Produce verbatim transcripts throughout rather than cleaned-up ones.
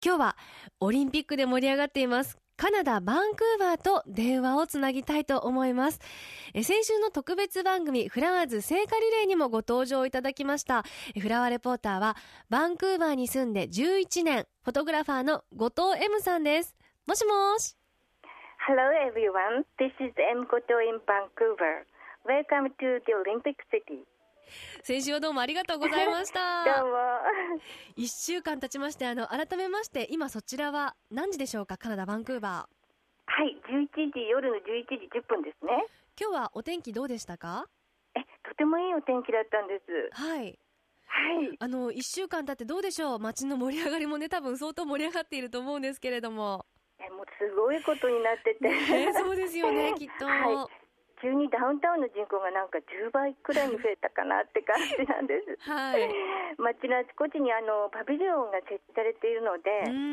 今日はオリンピックで盛り上がっていますカナダ・バンクーバーと電話をつなぎたいと思います。え先週の特別番組フラワーズ聖火リレーにもご登場いただきましたフラワーレポーターはバンクーバーに住んでじゅういちねんフォトグラファーの後藤 M さんです。もしもし。 Hello everyone, this is M 後藤 in Vancouver. Welcome to the Olympic City. 先週はどうもありがとうございましたどうもいっしゅうかん経ちまして、あの改めまして今そちらは何時でしょうか？カナダ・バンクーバー。 はい、じゅういちじ、夜のじゅういちじじゅっぷんですね。 今日はお天気どうでしたか？ え、とてもいいお天気だったんです。 はいはい、 あのいっしゅうかん経ってどうでしょう？街の盛り上がりもね、多分相当盛り上がっていると思うんですけれども。 えもうすごいことになってて、 ね、そうですよねきっと、 はい、急にダウンタウンの人口がなんかじゅうばいくらいに増えたかなって感じなんですはい、 街のあちこちにあのパビリオンが設置されているので、 うん、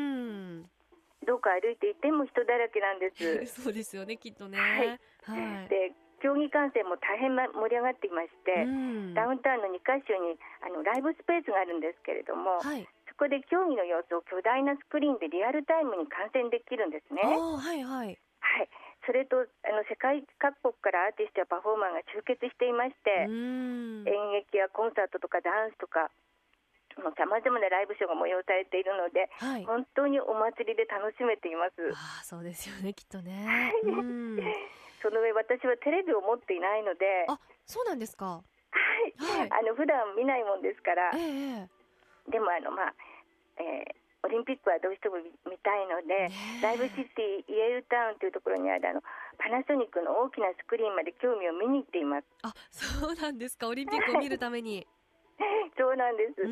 どうか歩いていても人だらけなんですそうですよねきっとね。 はい、 はい、 で競技観戦も大変盛り上がっていまして、 うん、 ダウンタウンのにかしょにあのライブスペースがあるんですけれども、 はい、 そこで競技の様子を巨大なスクリーンでリアルタイムに観戦できるんですね。 あ、はいはい、 はい、それとあの世界各国からアーティストやパフォーマーが集結していまして、 うん、 演劇やコンサートとかダンスとかさまざまなライブショーが催されているので、 はい、 本当にお祭りで楽しめています。 あ、そうですよねきっとね、うん、 その上私はテレビを持っていないので、 あ、そうなんですか。 はい、 はい、 あの普段見ないもんですから、 ええ、 でもあの、まあえー、オリンピックはどうしても 見, 見たいので、 ね、 ライブシティイエールタウンというところにあるあのパナソニックの大きなスクリーンまで興味を見に行っています。 あ、そうなんですか。オリンピックを見るためにそうなんです、 うん、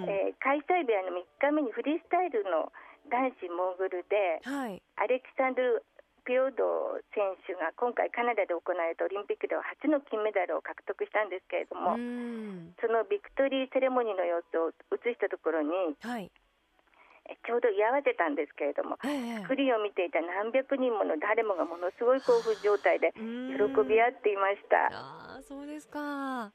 えー、開催日はのみっかめにフリースタイルの男子モーグルで、 はい、 アレキサンドル・ピオド選手が今回カナダで行われたオリンピックでは初の金メダルを獲得したんですけれども、 うん、 そのビクトリーセレモニーの様子を映したところに、 はい、 ちょうど居合わせたんですけれども、 ええ、 スクリーンを見ていた何百人もの誰もがものすごい興奮状態で喜び合っていました。 あ、そうですか。 はい、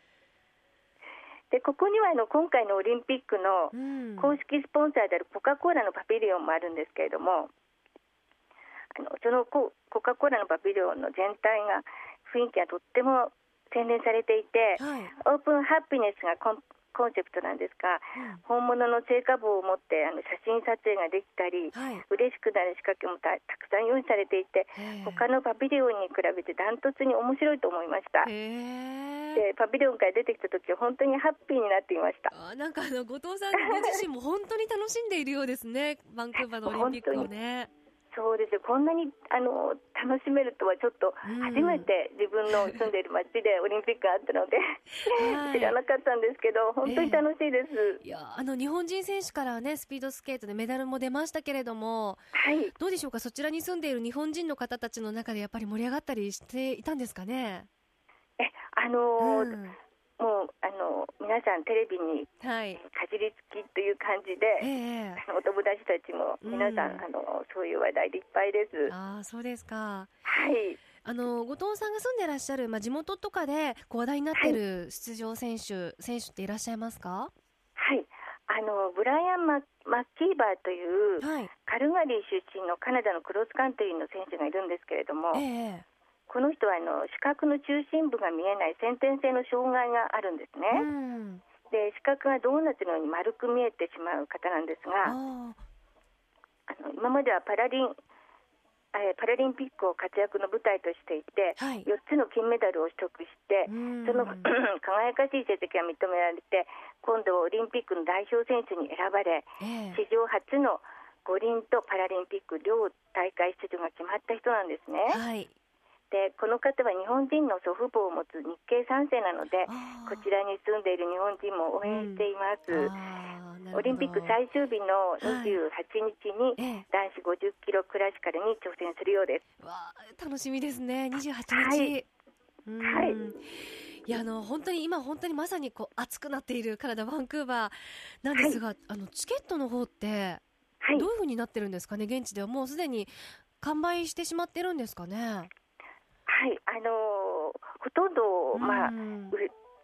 でここにはあの今回のオリンピックの公式スポンサーであるコカ・コーラのパビリオンもあるんですけれども、あのその コ, コカ・コーラのパビリオンの全体が雰囲気がとっても洗練されていて、 はい、 オープンハピネスがコンコンセプトなんですが、うん、本物の成果棒を持ってあの写真撮影ができたり、はい、嬉しくなる仕掛けも た, たくさん用意されていて、他のパビリオンに比べてダントツに面白いと思いました。でパビリオンから出てきた時は本当にハッピーになっていました。 あ、なんかあの後藤さんご自身も本当に楽しんでいるようですねバンクーバーのオリンピックをね。 そうですよ、こんなにあの楽しめるとはちょっと初めて自分の住んでいる街でオリンピックがあったので、はい、知らなかったんですけど本当に楽しいです、 えー、いやあの日本人選手からねスピードスケートでメダルも出ましたけれども、 はい、 どうでしょうか、そちらに住んでいる日本人の方たちの中でやっぱり盛り上がったりしていたんですかね？ えあのーうんもうあの皆さんテレビにかじりつきという感じで、はい、お友達たちも皆さん、うん、あのそういう話題でいっぱいです。 あ、そうですか。 はい、 あの後藤さんが住んでいらっしゃる、まあ、地元とかでこう話題になっている出場選手、はい、選手っていらっしゃいますか？ はい、あのブライアン・マッキーバーという、はい、カルガリー出身のカナダのクロスカントリーの選手がいるんですけれども、えーこの人はあの視覚の中心部が見えない先天性の障害があるんですね、うん、で視覚がドーナツのように丸く見えてしまう方なんですが、あの今まではパラリン、えー、パラリンピックを活躍の舞台としていて、はい、よっつの金メダルを取得して、うん、その輝かしい成績が認められて今度はオリンピックの代表選手に選ばれ、えー、史上初の五輪とパラリンピック両大会出場が決まった人なんですね、はい、でこの方は日本人の祖父母を持つ日系さんせいなのでこちらに住んでいる日本人も応援しています、うん、オリンピック最終日のにじゅうはちにちに男子ごじゅっキロクラシカルに挑戦するようです、 わ楽しみですね。にじゅうはちにち、 はい、 うん、 はい、 いやあの本当に今本当にまさにこう熱くなっているカナダバンクーバーなんですが、はい、あのチケットの方ってどういう風になってるんですかね？現地ではもうすでに完売してしまってるんですかね？ はい、あのー、ほとんど、まあ、日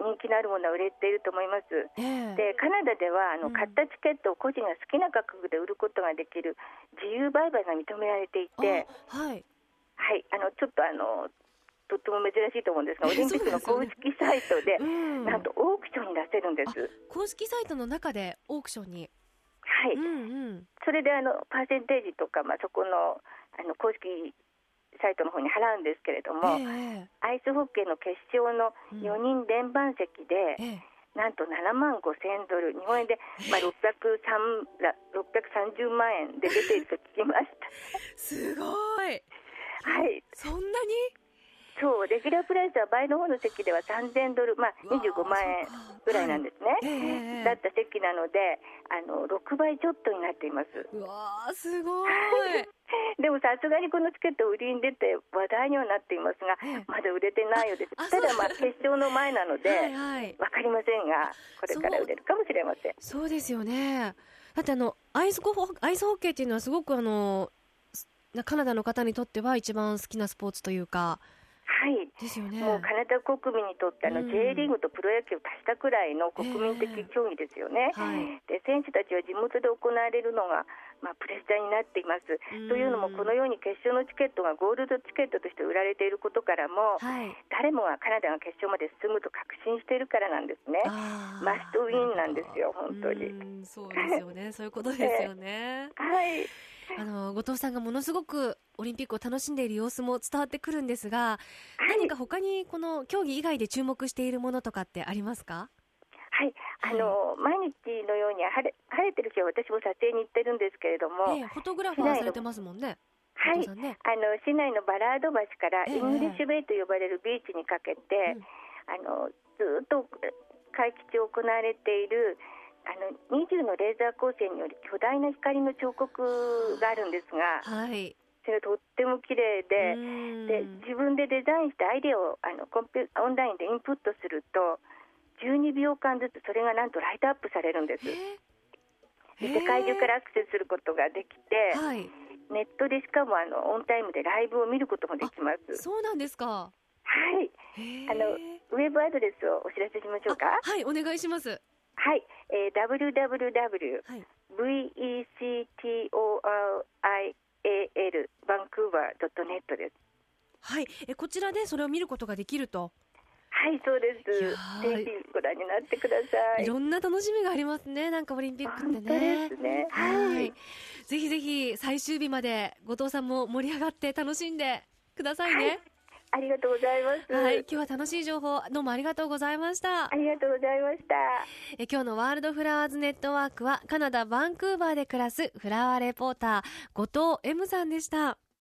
人気のあるものは売れていると思います、えー、でカナダではあの、うん、買ったチケットを個人が好きな価格で売ることができる自由売買が認められていて、 はいはい、あのちょっとあのとっても珍しいと思うんですが、オリンピックの公式サイトで、うん、なんとオークションに出せるんです。 公式サイトの中でオークションに、 はい、うんうん、それであのパーセンテージとか、まあ、そこの、あの公式サイトの方に払うんですけれども、えー、アイスホッケーの決勝のよにん連番席で、うんえー、なんとななまんごせんドル、日本円で、まあ、ろっぴゃくさんじゅうまんえんで出ていると聞きましたすごい、 はい、 そんなに。 そう、レギュラープライスは倍の方の席ではさんぜんドル、まあ、にじゅうごまんえんぐらいなんですね、はいえー、だった席なのであのろくばいちょっとになっています。 うわーすごいでもさすがにこのチケット売りに出て話題にはなっていますが、えー、まだ売れてないようです。ただまあ決勝の前なのではい、はい、分かりませんがこれから売れるかもしれません。 そう、そうですよね。だってあのアイスホアイスホッケーっていうのはすごくあのカナダの方にとっては一番好きなスポーツというか、はいですよね、 もうカナダ国民にとってあの、うん、J リーグとプロ野球を足したくらいの国民的競技ですよね、えーはい、で選手たちは地元で行われるのが、まあ、プレッシャーになっています、うん、というのもこのように決勝のチケットがゴールドチケットとして売られていることからも、はい、誰もがカナダが決勝まで進むと確信しているからなんですね。マストウィンなんですよ本当に。 うんそうですよねそういうことですよね、 えー、はいあの後藤さんがものすごくオリンピックを楽しんでいる様子も伝わってくるんですが、はい、何か他にこの競技以外で注目しているものとかってありますか？ はい、あの、はい、毎日のように晴れ、晴れてる日は私も撮影に行ってるんですけれども、 えー、フォトグラファーされてますもんね。 はい、ね、あの市内のバラード橋からイングリッシュベイと呼ばれるビーチにかけて、えー、あのずっと会期中行われているあのにじゅうのレーザー光線により巨大な光の彫刻があるんですが、はい、それとっても綺麗で、で自分でデザインしたアイデアをあのコンピュオンラインでインプットするとじゅうにびょうかんずつそれがなんとライトアップされるんです。で世界中からアクセスすることができて、はい、ネットでしかもあのオンタイムでライブを見ることもできます。 そうなんですか。 はい、あのウェブアドレスをお知らせしましょうか。 はい、お願いします。 はい、えー、ダブリューダブリューダブリュードットブイイーシーティーオーアールアイエーエル バンクーバー ドットネットです。 はい、えこちらでそれを見ることができると。 はい、そうです。ぜひご覧になってください。 いろんな楽しみがありますね。なんかオリンピックってね。 本当ですね。はい。 ぜひぜひ最終日まで後藤さんも盛り上がって楽しんでくださいね。はい、 ありがとうございます。 はい、今日は楽しい情報どうもありがとうございました。 ありがとうございました。 え今日のワールドフラワーズネットワークはカナダバンクーバーで暮らすフラワーレポーター後藤 エム さんでした。